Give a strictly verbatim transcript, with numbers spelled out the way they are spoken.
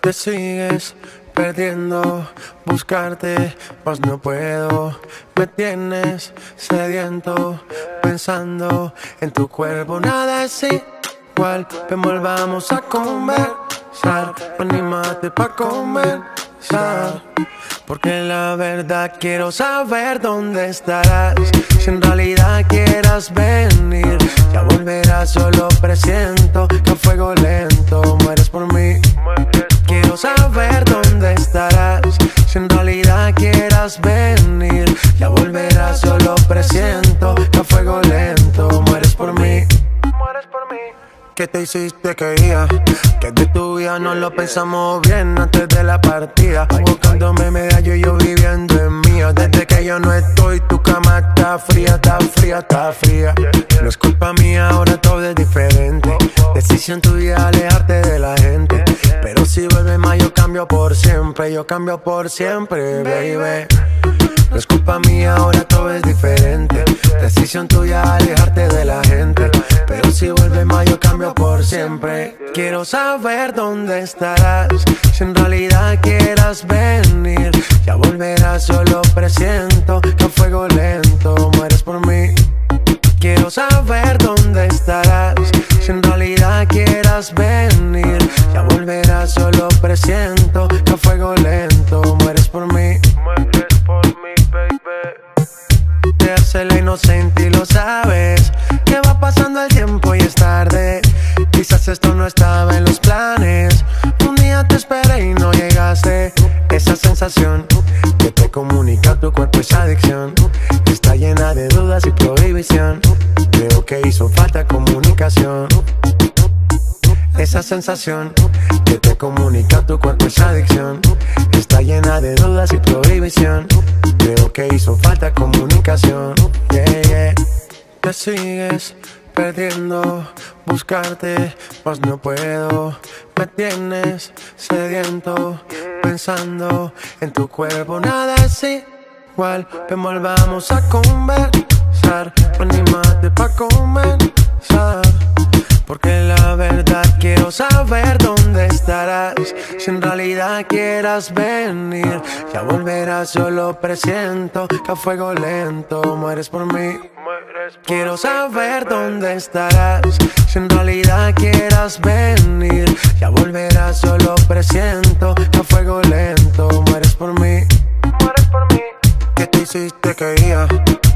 Te sigues perdiendo, buscarte, mas no puedo. Me tienes sediento, pensando en tu cuerpo. Nada es igual, ven volvamos a conversar. Anímate pa' conversar, porque la verdad quiero saber dónde estarás. Si en realidad quieras venir, ya volverás, solo presiento que a fuego lento mueres por mí. Quiero saber dónde estarás. Si en realidad quieras venir, ya volverás, solo presiento que a fuego lento mueres por mí. ¿Qué te hiciste que guía? Que de tu vida no lo pensamos bien antes de la partida. Buscándome medallo y yo viviendo en mía. Desde que yo no estoy, tu cama está fría, está fría, está fría. No es culpa mía, ahora todo es diferente. Decisión tuya alejarte de la gente. Pero si vuelve más yo cambio por siempre. Yo cambio por siempre, baby. No es culpa mía, ahora todo es diferente. Decisión tuya alejarte de la gente. Pero si vuelve más yo cambio por siempre. Quiero saber dónde estarás. Si en realidad quieras venir, ya volverás, solo presiento que a fuego lento mueres por mí. Quiero saber dónde estarás. Si en realidad quieras venir, ya volverás, solo presiento que a fuego lento mueres por mí. Mueres por mí, baby. Te hace la inocente y lo sabes. Que va pasando el tiempo y es tarde. Quizás esto no estaba en los planes. Un día te esperé y no llegaste. Esa sensación que te comunica tu cuerpo, esa adicción está llena de dudas y prohibición. Creo que hizo falta comunicación. Esa sensación que te comunica tu cuerpo, esa adicción está llena de dudas y prohibición. Creo que hizo falta comunicación. Yeah, yeah. Te sigues perdiendo, buscarte, mas no puedo. Me tienes sediento, pensando en tu cuerpo. Nada es igual, ven volvamos a conversar. Anímate pa' comenzar, porque la verdad quiero saber dónde estarás. Si en realidad quieras venir, ya volverás, solo presiento que a fuego lento mueres por mí. Quiero saber dónde estarás. Si en realidad quieras venir, ya volverás, solo presiento que a fuego lento mueres por mí. ¿Qué te hiciste que guía?